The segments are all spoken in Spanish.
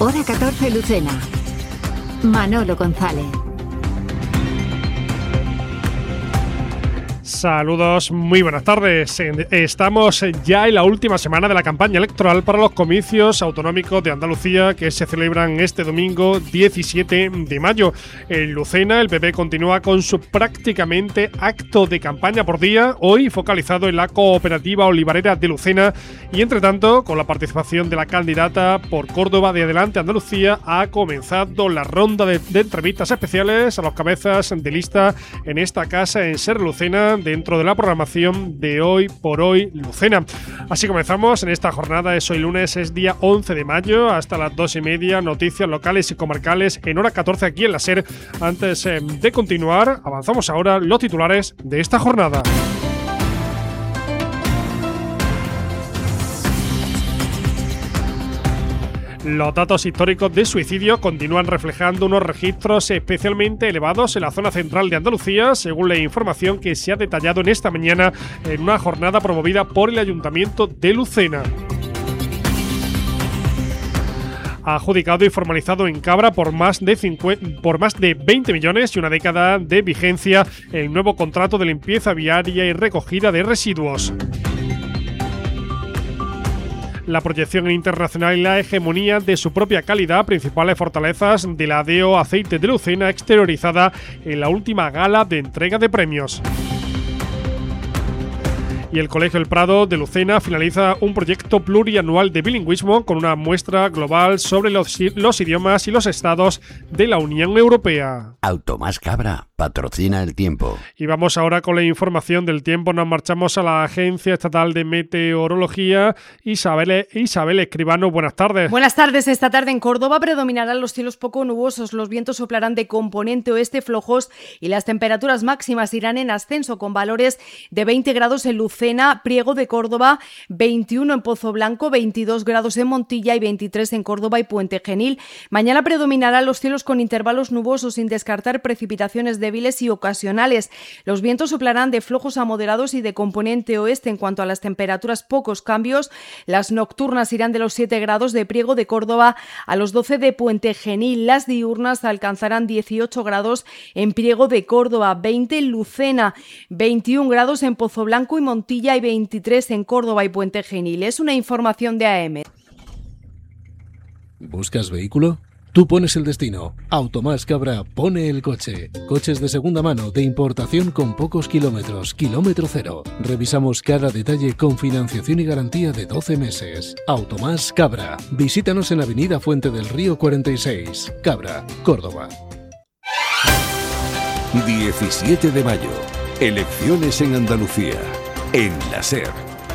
Hora 14 Lucena. Manolo González. Saludos, muy buenas tardes. Estamos ya en la última semana de la campaña electoral para los comicios autonómicos de Andalucía que se celebran este domingo 17 de mayo. En Lucena, el PP continúa con su prácticamente acto de campaña por día, hoy focalizado en la cooperativa olivarera de Lucena y, entre tanto, con la participación de la candidata por Córdoba de Adelante Andalucía, ha comenzado la ronda de entrevistas especiales a los cabezas de lista en esta casa en Ser Lucena, dentro de la programación de Hoy por Hoy Lucena. Así comenzamos en esta jornada. Es hoy lunes, es día 11 de mayo, hasta las 2:30, noticias locales y comarcales en hora 14 aquí en la SER. Antes de continuar, avanzamos ahora los titulares de esta jornada. Los datos históricos de suicidio continúan reflejando unos registros especialmente elevados en la zona central de Andalucía, según la información que se ha detallado en esta mañana en una jornada promovida por el Ayuntamiento de Lucena. Ha adjudicado y formalizado en Cabra por más de 20 millones y una década de vigencia el nuevo contrato de limpieza viaria y recogida de residuos. La proyección internacional y la hegemonía de su propia calidad, principales fortalezas de la ADEO Aceite de Lucena, exteriorizada en la última gala de entrega de premios. Y el Colegio El Prado de Lucena finaliza un proyecto plurianual de bilingüismo con una muestra global sobre los idiomas y los estados de la Unión Europea. Automás Cabra patrocina el tiempo. Y vamos ahora con la información del tiempo. Nos marchamos a la Agencia Estatal de Meteorología. Isabel Escribano, buenas tardes. Buenas tardes. Esta tarde en Córdoba predominarán los cielos poco nubosos, los vientos soplarán de componente oeste flojos y las temperaturas máximas irán en ascenso con valores de 20 grados en Lucena, Priego de Córdoba, 21 en Pozo Blanco, 22 grados en Montilla y 23 en Córdoba y Puente Genil. Mañana predominarán los cielos con intervalos nubosos sin descartar precipitaciones débiles y ocasionales. Los vientos soplarán de flojos a moderados y de componente oeste. En cuanto a las temperaturas, pocos cambios. Las nocturnas irán de los 7 grados de Priego de Córdoba a los 12 de Puente Genil. Las diurnas alcanzarán 18 grados en Priego de Córdoba, 20 en Lucena, 21 grados en Pozo Blanco y Montilla y 23 en Córdoba y Puente Genil. Es una información de AM. ¿Buscas vehículo? Tú pones el destino. Automás Cabra pone el coche. Coches de segunda mano, de importación con pocos kilómetros. Kilómetro cero. Revisamos cada detalle con financiación y garantía de 12 meses. Automás Cabra. Visítanos en Avenida Fuente del Río 46. Cabra, Córdoba. 17 de mayo. Elecciones en Andalucía. En la SER.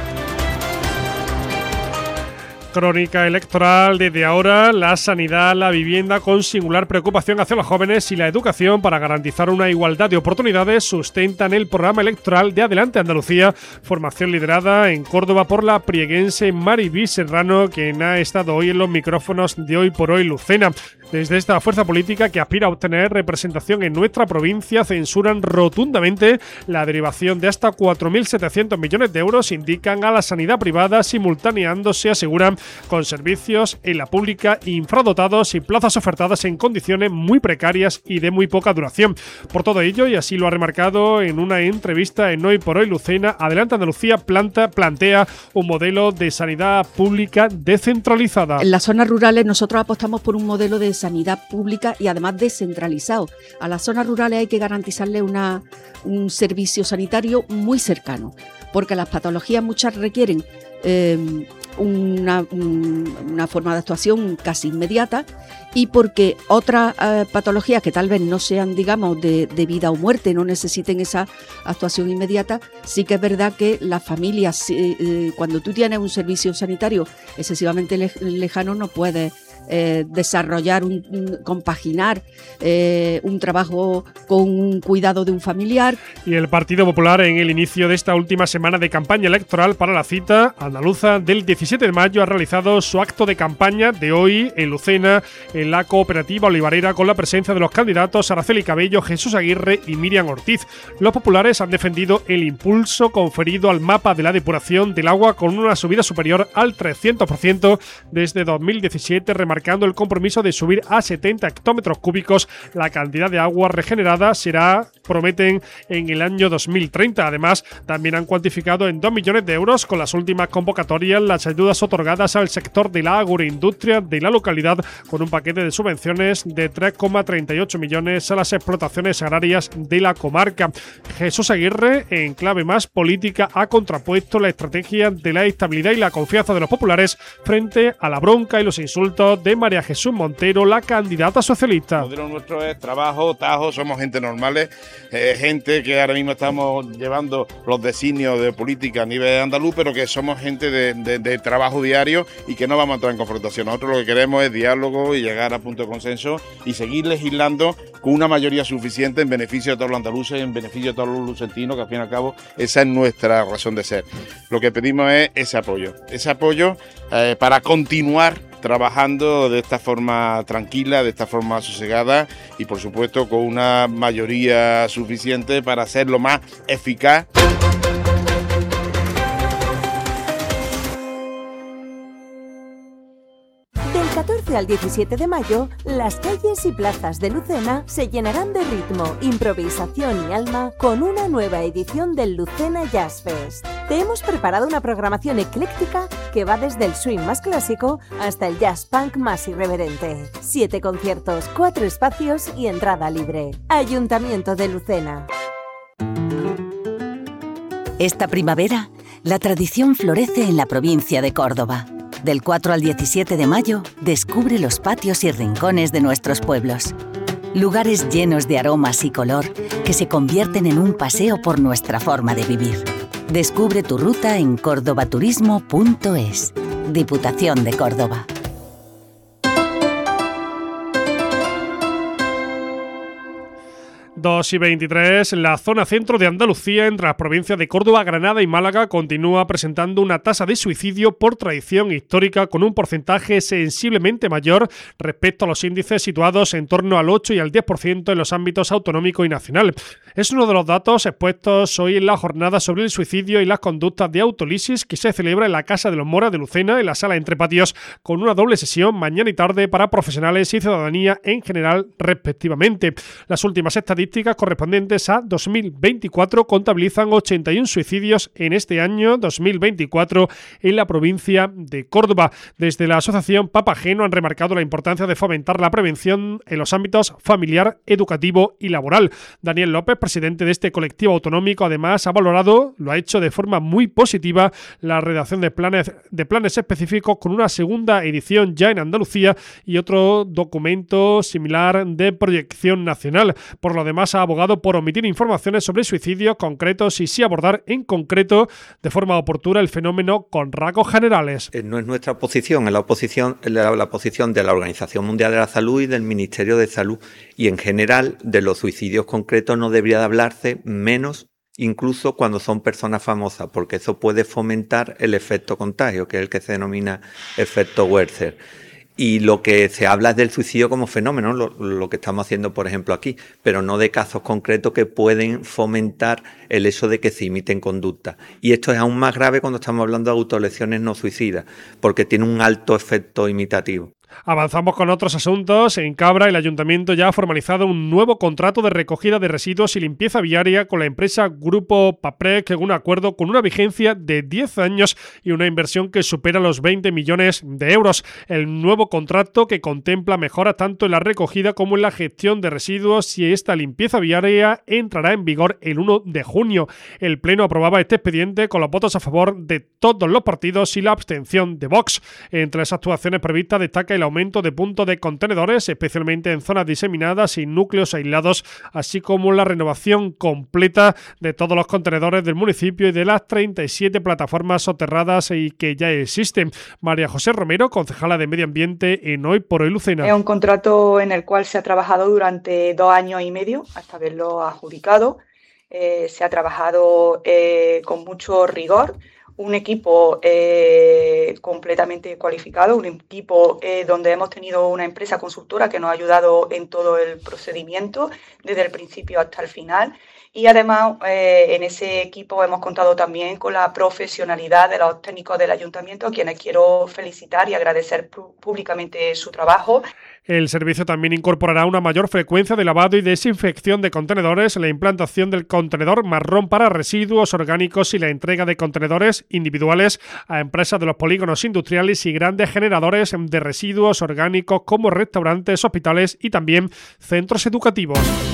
Crónica electoral. Desde ahora, la sanidad, la vivienda, con singular preocupación hacia los jóvenes, y la educación para garantizar una igualdad de oportunidades, sustentan el programa electoral de Adelante Andalucía, formación liderada en Córdoba por la prieguense Maribí Serrano, quien ha estado hoy en los micrófonos de Hoy por Hoy Lucena. Desde esta fuerza política que aspira a obtener representación en nuestra provincia, censuran rotundamente la derivación de hasta 4.700 millones de euros, indican, a la sanidad privada, simultaneándose, aseguran, con servicios en la pública infradotados y plazas ofertadas en condiciones muy precarias y de muy poca duración. Por todo ello, y así lo ha remarcado en una entrevista en Hoy por Hoy Lucena, Adelante Andalucía plantea un modelo de sanidad pública descentralizada. En las zonas rurales nosotros apostamos por un modelo de sanidad pública y además descentralizado. A las zonas rurales hay que garantizarle un servicio sanitario muy cercano, porque las patologías muchas requieren una forma de actuación casi inmediata, y porque otras patologías que tal vez no sean, digamos, de vida o muerte, no necesiten esa actuación inmediata, sí que es verdad que las familias, cuando tú tienes un servicio sanitario excesivamente lejano, no puedes desarrollar, compaginar un trabajo con un cuidado de un familiar. Y el Partido Popular, en el inicio de esta última semana de campaña electoral para la cita andaluza del 17 de mayo, ha realizado su acto de campaña de hoy en Lucena, en la cooperativa olivarera, con la presencia de los candidatos Araceli Cabello, Jesús Aguirre y Miriam Ortiz. Los populares han defendido el impulso conferido al mapa de la depuración del agua, con una subida superior al 300% desde 2017, remarcando el compromiso de subir a 70 hectómetros cúbicos la cantidad de agua regenerada prometen, en el año 2030. Además, también han cuantificado en 2 millones de euros con las últimas convocatorias las ayudas otorgadas al sector de la agroindustria de la localidad, con un paquete de subvenciones de 3,38 millones a las explotaciones agrarias de la comarca. Jesús Aguirre, en clave más política, ha contrapuesto la estrategia de la estabilidad y la confianza de los populares frente a la bronca y los insultos de María Jesús Montero, la candidata socialista. El modelo nuestro es trabajo, tajo, somos gente normales, gente que ahora mismo estamos llevando los designios de política a nivel andaluz, pero que somos gente de trabajo diario y que no vamos a entrar en confrontación. Nosotros lo que queremos es diálogo y llegar a punto de consenso y seguir legislando con una mayoría suficiente en beneficio de todos los andaluces, en beneficio de todos los lucentinos, que al fin y al cabo esa es nuestra razón de ser. Lo que pedimos es ese apoyo para continuar trabajando de esta forma tranquila, de esta forma sosegada y por supuesto con una mayoría suficiente para ser lo más eficaz. Del 14 al 17 de mayo, las calles y plazas de Lucena se llenarán de ritmo, improvisación y alma con una nueva edición del Lucena Jazz Fest. Te hemos preparado una programación ecléctica que va desde el swing más clásico hasta el jazz punk más irreverente. 7 conciertos, 4 espacios y entrada libre. Ayuntamiento de Lucena. Esta primavera, la tradición florece en la provincia de Córdoba. Del 4 al 17 de mayo, descubre los patios y rincones de nuestros pueblos. Lugares llenos de aromas y color que se convierten en un paseo por nuestra forma de vivir. Descubre tu ruta en cordobaturismo.es. Diputación de Córdoba. Dos y 23, la zona centro de Andalucía, entre las provincias de Córdoba, Granada y Málaga, continúa presentando una tasa de suicidio por tradición histórica con un porcentaje sensiblemente mayor respecto a los índices situados en torno al 8 y al 10% en los ámbitos autonómico y nacional. Es uno de los datos expuestos hoy en la jornada sobre el suicidio y las conductas de autolisis que se celebra en la Casa de los Moras de Lucena, en la Sala Entre Patios, con una doble sesión mañana y tarde para profesionales y ciudadanía en general, respectivamente. Las últimas estadísticas correspondientes a 2024 contabilizan 81 suicidios en este año 2024 en la provincia de Córdoba. Desde la asociación Papageno han remarcado la importancia de fomentar la prevención en los ámbitos familiar, educativo y laboral. Daniel López, presidente de este colectivo autonómico, además ha valorado, lo ha hecho de forma muy positiva, la redacción de planes específicos con una segunda edición ya en Andalucía y otro documento similar de proyección nacional. Por lo demás, ha abogado por omitir informaciones sobre suicidios concretos y sí abordar en concreto de forma oportuna el fenómeno con rasgos generales. No es nuestra posición, es la posición de la Organización Mundial de la Salud y del Ministerio de Salud. Y en general, de los suicidios concretos no debería de hablarse, menos incluso cuando son personas famosas, porque eso puede fomentar el efecto contagio, que es el que se denomina efecto Werther. Y lo que se habla es del suicidio como fenómeno, lo que estamos haciendo, por ejemplo, aquí, pero no de casos concretos que pueden fomentar el hecho de que se imiten conductas. Y esto es aún más grave cuando estamos hablando de autolesiones no suicidas, porque tiene un alto efecto imitativo. Avanzamos con otros asuntos. En Cabra, el Ayuntamiento ya ha formalizado un nuevo contrato de recogida de residuos y limpieza viaria con la empresa Grupo Paprec, en un acuerdo con una vigencia de 10 años y una inversión que supera los 20 millones de euros. El nuevo contrato, que contempla mejoras tanto en la recogida como en la gestión de residuos y esta limpieza viaria, entrará en vigor el 1 de junio. El Pleno aprobaba este expediente con los votos a favor de todos los partidos y la abstención de Vox. Entre las actuaciones previstas destaca el aumento de puntos de contenedores, especialmente en zonas diseminadas y núcleos aislados, así como la renovación completa de todos los contenedores del municipio y de las 37 plataformas soterradas y que ya existen. María José Romero, concejala de Medio Ambiente en Hoy por Hoy Lucena. Es un contrato en el cual se ha trabajado durante 2 años y medio hasta haberlo adjudicado. Se ha trabajado con mucho rigor. Un equipo completamente cualificado, un equipo donde hemos tenido una empresa consultora que nos ha ayudado en todo el procedimiento, desde el principio hasta el final, Y además en ese equipo hemos contado también con la profesionalidad de los técnicos del ayuntamiento, a quienes quiero felicitar y agradecer públicamente su trabajo. El servicio también incorporará una mayor frecuencia de lavado y desinfección de contenedores, la implantación del contenedor marrón para residuos orgánicos y la entrega de contenedores individuales a empresas de los polígonos industriales y grandes generadores de residuos orgánicos como restaurantes, hospitales y también centros educativos.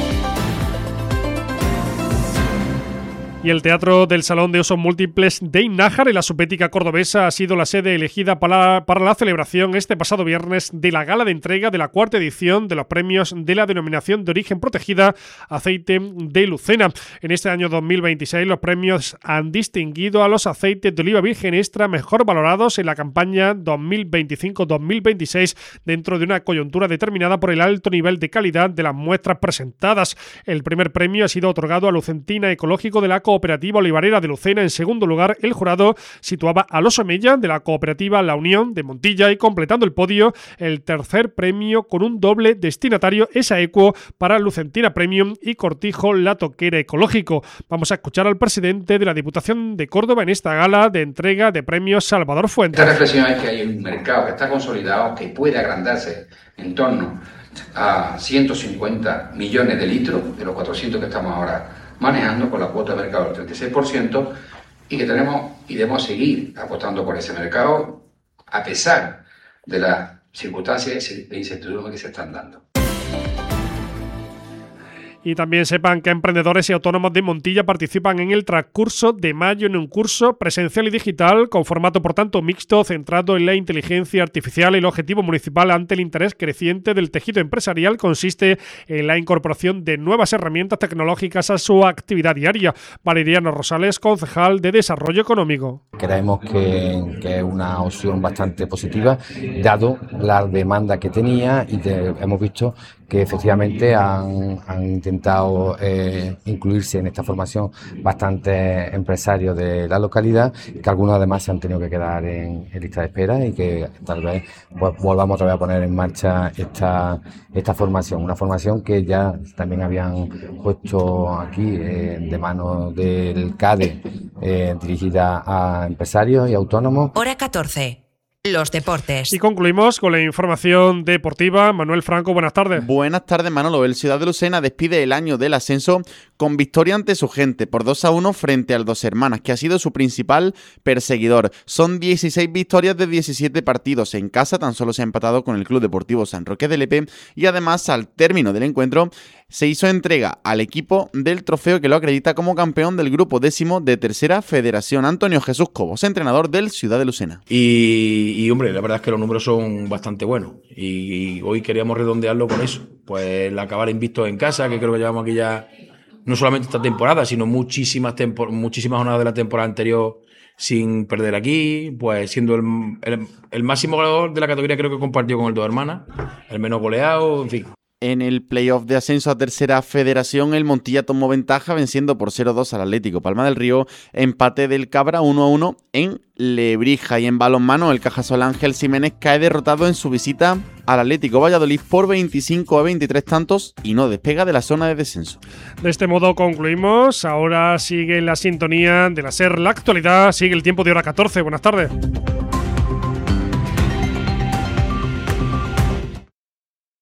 Y el Teatro del Salón de Usos Múltiples de Innájar, en la Subbética cordobesa, ha sido la sede elegida para la celebración este pasado viernes de la gala de entrega de la 4ª edición de los premios de la Denominación de Origen Protegida Aceite de Lucena. En este año 2026 los premios han distinguido a los aceites de oliva virgen extra mejor valorados en la campaña 2025-2026 dentro de una coyuntura determinada por el alto nivel de calidad de las muestras presentadas. El primer premio ha sido otorgado a Lucentina Ecológico de la Cooperativa Olivarera de Lucena. En segundo lugar, el jurado situaba a Los Omella de la Cooperativa La Unión de Montilla y completando el podio, el tercer premio con un doble destinatario, Esaequo para Lucentina Premium y Cortijo La Toquera Ecológico. Vamos a escuchar al presidente de la Diputación de Córdoba en esta gala de entrega de premios, Salvador Fuentes. Esta reflexión es que hay un mercado que está consolidado, que puede agrandarse en torno a 150 millones de litros, de los 400 que estamos ahora manejando, con la cuota de mercado del 36%, y que tenemos y debemos seguir apostando por ese mercado a pesar de las circunstancias de incertidumbre que se están dando. Y también sepan que emprendedores y autónomos de Montilla participan en el transcurso de mayo en un curso presencial y digital con formato, por tanto, mixto, centrado en la inteligencia artificial. El objetivo municipal ante el interés creciente del tejido empresarial consiste en la incorporación de nuevas herramientas tecnológicas a su actividad diaria. Valeriano Rosales, concejal de Desarrollo Económico. Creemos que es una opción bastante positiva, dado la demanda que tenía y hemos visto que efectivamente han intentado incluirse en esta formación bastantes empresarios de la localidad, que algunos además se han tenido que quedar en lista de espera y que tal vez volvamos otra vez a poner en marcha esta formación, una formación que ya también habían puesto aquí de mano del CADE, dirigida a empresarios y autónomos. Hora 14. Los deportes. Y concluimos con la información deportiva. Manuel Franco, buenas tardes. Buenas tardes, Manolo. El Ciudad de Lucena despide el año del ascenso con victoria ante su gente por 2-1 frente al Dos Hermanas, que ha sido su principal perseguidor. Son 16 victorias de 17 partidos. En casa tan solo se ha empatado con el Club Deportivo San Roque de Lepe y además al término del encuentro se hizo entrega al equipo del trofeo que lo acredita como campeón del grupo 10º de Tercera Federación. Antonio Jesús Cobos, entrenador del Ciudad de Lucena. Y hombre, la verdad es que los números son bastante buenos y hoy queríamos redondearlo con eso, pues el acabar invictos en casa, que creo que llevamos aquí ya no solamente esta temporada, sino muchísimas jornadas de la temporada anterior sin perder aquí, pues siendo el máximo goleador de la categoría, creo que compartió con el Dos Hermanas, el menos goleado, en fin. En el playoff de ascenso a Tercera Federación, el Montilla tomó ventaja venciendo por 0-2 al Atlético Palma del Río, empate del Cabra 1-1 en Lebrija. Y en balonmano, el Cajasol Ángel Ximénez cae derrotado en su visita al Atlético Valladolid por 25-23 tantos y no despega de la zona de descenso. De este modo concluimos. Ahora sigue la sintonía de la SER La Actualidad, sigue el tiempo de hora 14. Buenas tardes.